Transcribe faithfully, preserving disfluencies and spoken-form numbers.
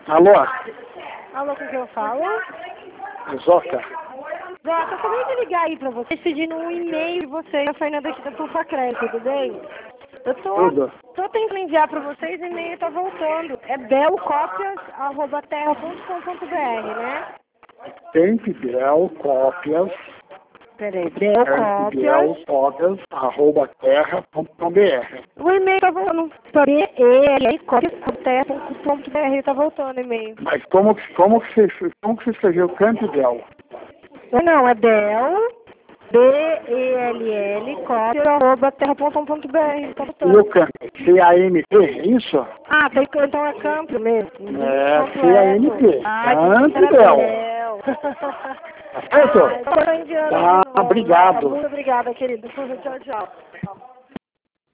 Alô? Alô, com quem eu falo? Zoca? Zoca, eu acabei de ligar aí pra vocês pedindo um e-mail de vocês, a Fernanda aqui da Pulfacred, tudo bem? Eu tô, Tudo. tô tentando enviar pra vocês e o e-mail tá voltando. É belcópias arroba terra ponto com ponto br, né? Tempibel cópias. Peraí, belcópias. Cópias arroba terra ponto com br. O e-mail tá voltando para B E L cópias arroba terra ponto com ponto br, tá voltando o e-mail. Mas como, que- como, que você, como que você escreveu Campbell? Não, é Bel, B E L L, cópias, arroba terra ponto com ponto br, tá E voltando. o Camp? C A M P, isso? Ah, tem que então é campo mesmo. É, C A M P. Ah, Campbell. Certo? Tá, obrigado. Muito obrigada, querido. Tchau, tchau.